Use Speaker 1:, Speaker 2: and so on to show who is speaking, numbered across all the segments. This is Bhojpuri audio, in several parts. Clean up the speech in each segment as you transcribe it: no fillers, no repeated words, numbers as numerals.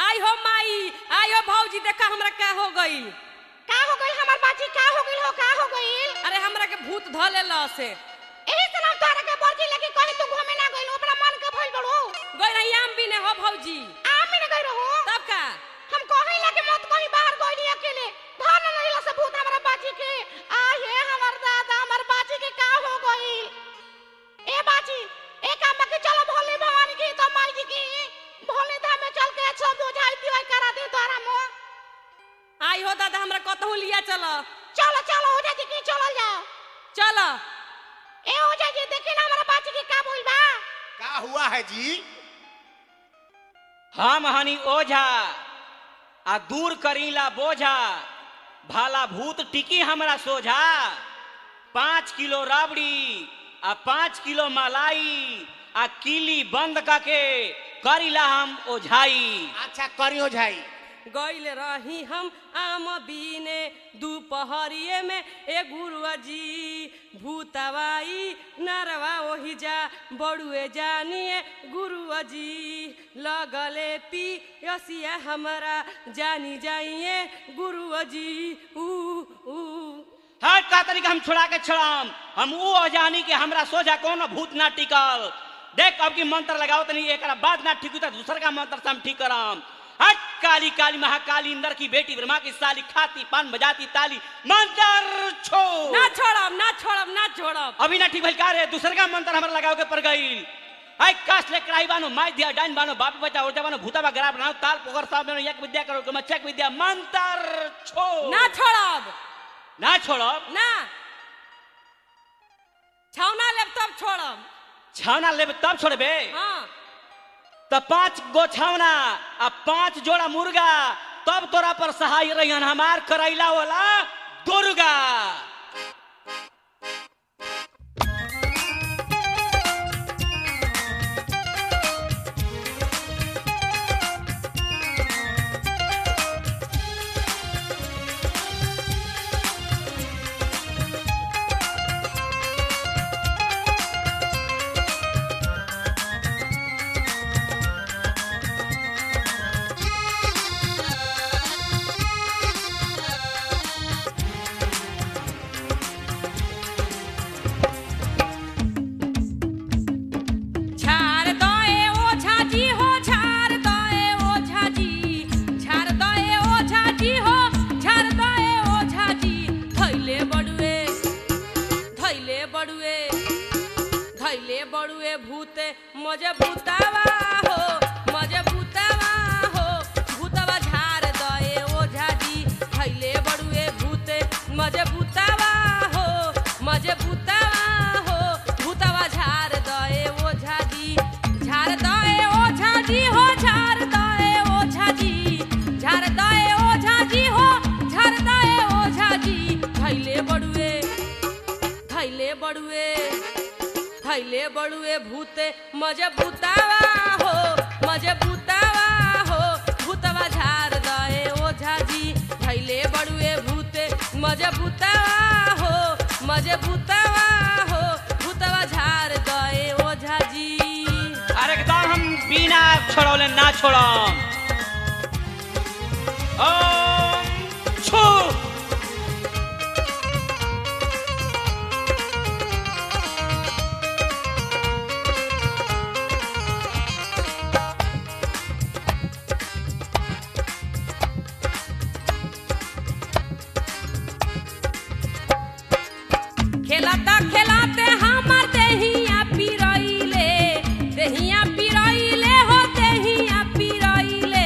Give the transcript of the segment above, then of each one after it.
Speaker 1: आई हो माई, आई हो भौजी, देखा हमरा क्या हो गई।
Speaker 2: का हो गई हमार बाजी? का हो गई हो? का हो गई?
Speaker 1: अरे हमरा के भूत ध लेला से।
Speaker 2: एही से नाम तोरा के बोलती लगी कहीं तू घूमे ना गइल, ओकरा मन के भइल बड़ो।
Speaker 1: गई रही आम भी ने हो भौजी।
Speaker 2: आम में ना गई रहो
Speaker 1: तब का
Speaker 2: हम कहीं लगे मत कहीं बाहर गइली अकेले। धन नहीं ला से भूत हमरा बाजी के। आ हे हमर दादा हमर बाजी के का हो गई? ए बाजी ए काम के चलो भोले भवानी की तो माई जी की भोले धाम में चल के सब बुझाई दिवाई करा दे तोरा मो।
Speaker 1: आई हो दादा हमरा कतहु लिया चलो।
Speaker 2: चलो चलो हो जाती की चलो जाओ।
Speaker 1: चलो
Speaker 2: ए हो जाती देखी ना हमारा बाजी के का बोल बा।
Speaker 3: का हुआ है जी?
Speaker 4: हम हनी ओझा आ दूर करीला बोझा, भाला भूत टिकी हमरा सोझा। 5 किलो राबड़ी आ 5 किलो मलाई आ किली बंद करके करीला हम ओझाई।
Speaker 3: अच्छा करियो झाई।
Speaker 1: गइल रही हम आम बीने दोपहरिए में ए गुरुआ जी, भूतवाई नरवा ओही जा बड़ुए जानिए गुरुआ जी, लगले पी यसिया हमरा जानी जाइए गुरुआ जी। ऊ
Speaker 4: हर का तरीका हम छोड़ा के छड़ाम, हम ऊ ओझानी के हमरा सोझा कोनो भूत ना टिकल। देख अब की मंत्र लगाओ तनी, एकरा बाद ना ठीक हुई तो दूसर का मंत्र से हम ठीक कराम। हट काली काली महाकाली इंद्र की बेटी ब्रह्मा की साली, खाती पान बजाती ताली, मंत्र छोड़।
Speaker 1: ना छोड़ब ना छोड़ब ना छोड़ब।
Speaker 4: अभी ना ठीक भइल का रे? दूसर का मंत्र हमरा लगाओ के पड़ गइल। आई काश ले कराई बानो, माई दिया डाइन बानो, बाप बचा उर्जा बानो, भूता बा गरा बनाओ, ताल पोखर साहब बानो, एक विद्या करो के मच्छक विद्या, मंत्र छोड़।
Speaker 1: ना छोड़ब
Speaker 4: ना छोड़ब
Speaker 1: ना, छौना लेब तब छोड़ब।
Speaker 4: छावना लेब तब छोड़बे?
Speaker 1: हाँ
Speaker 4: तो 5 गो छावना आ 5 जोड़ा मुर्गा, तब तोरा पर सहाय रहियन हमार करैला वाला दुर्गा। बड़ुए भूते मजे भूतावा हो, मजे भूतावा हो, भूतवा झार दए ओझा जी। थैले बड़ुए भूते मजे भूतावा हो, मजे भूतावा हो, भूतवा झार दए ओझा जी। झार दए ओझा जी हो, झार दए ओझा जी, झार दए ओझा जी हो, झार दए ओझा जी। थैले बड़ुए थैले बड़ुए थैले बड़ुए भूते मजे भूतावा हो, मजे भूतावा हो, भूतवा झार दए ओझा जी। थैले बड़ुए भूते मजे भूतावा हो, मजे भूतावा हो, भूतवा झार दए ओझा जी। अरे एकदम हम बिना छोड़ौले ना छोड़म। ओम छू
Speaker 1: खेलता खेलाते हमर देहिया पिरइले, देहिया पिरइले हो, देहिया पिरइले।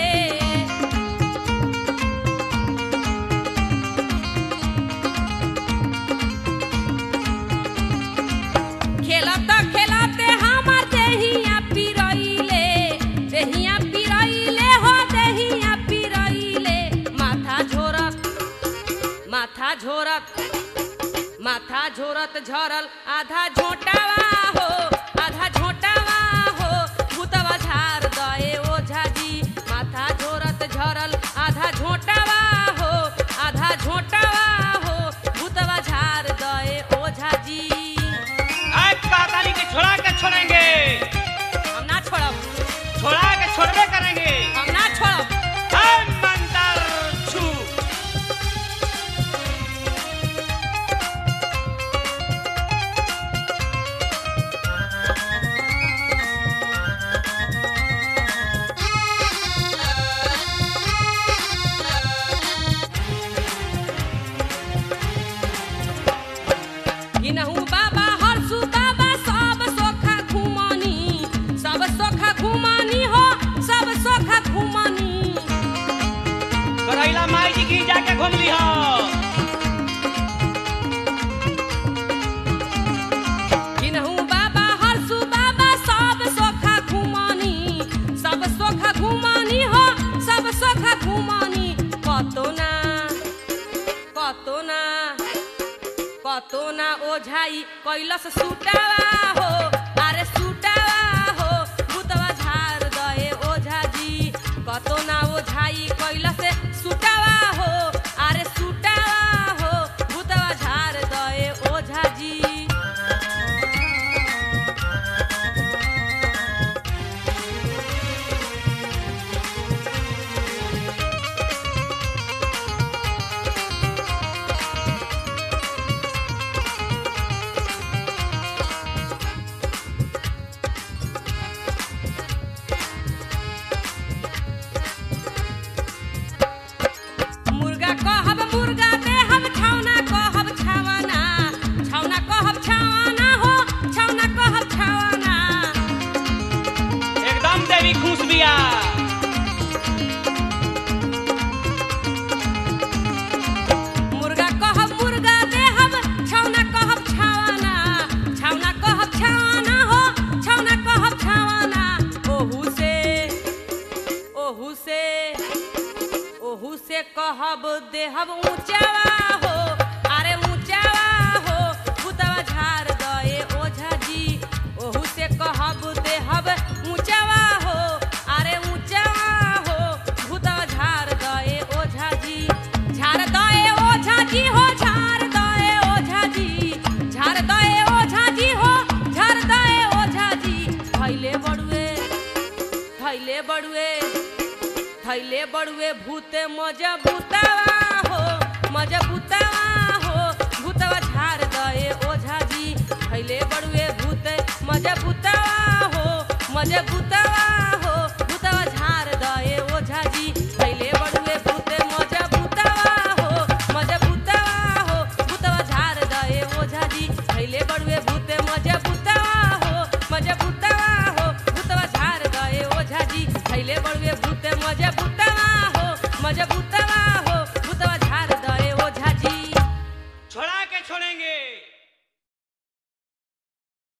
Speaker 1: खेलता खेलाते हमर देहिया पिरइले, देहिया पिरइले हो, देहिया पिरइले। माथा झोरत माथा झोरत माथा झोरत झरल आधा झोटावा हो, आधा झोटावा हो, भूतवा झार दए ओझा जी। माथा झोरत झरल आधा झोटावा हो, आधा झोटावा हो, भूतवा झार दए ओझा जी।
Speaker 4: आज काताली के छोड़ा के छोड़ेंगे,
Speaker 1: हम ना छोड़ब,
Speaker 4: छोड़ा के छोड़बे करेंगे।
Speaker 1: हम ना छोड़ब।
Speaker 5: के घूम ली हो।
Speaker 4: किन्हू बाबा हरसू बाबा सब सोखा घुमानी, सब सोखा घुमानी हो, सब सोखा घुमानी। कतो ना ओझाई कैलस सुटावा हो, अरे सुटावा हो, भूतवा झार दए ओझा जी। कतो ना ओझाई कैलस सुटावा हो, अरे सुटावा हो, भूतवा झार दए ओझा जी। मुर्गा कहब मुर्गा देहब, छौना कहब छावना, छौना कहब छावना हो, छौना कहब छावना।
Speaker 5: एकदम देवी खुश बिया।
Speaker 4: मुर्गा कहब मुर्गा देहब, छौना कहब छावना, छौना कहब छावना हो, छौना कहब छावना। ओहू से कहब देहब ऊंचावा हो, अरे ऊंचावा हो, भूतवा झार दए ओझा जी। ओहू से कहब देहब ऊंचावा हो, अरे ऊंचावा हो, भूतवा झार दए ओझा जी। झार दए ओझा जी हो, झार दए ओझा जी, झार दए ओझा जी हो, झार दए ओझा जी। थैले बड़ुए भूते मजा भूतावा हो, मजा भूतावा हो, भूतवा झार दए ओझा जी। थैले बड़ुए भूते मजा भूतावा हो, मजा भूतावा हो, भूतवा झार दए ओझा जी। थैले बड़ुए भूते मजा भूतावा हो, मजा भूतावा हो, भूतवा झार दए ओझा जी। थैले बड़ुए भूते मजा भूतावा हो, मजा भूतावा हो, भूतवा झार दए ओझा जी। थैले बड़ुए भूते मजा भूतावा हो, मजा भूतावा हो, भूतवा झार दए ओझा जी।
Speaker 5: छोड़ा के छोड़ेंगे।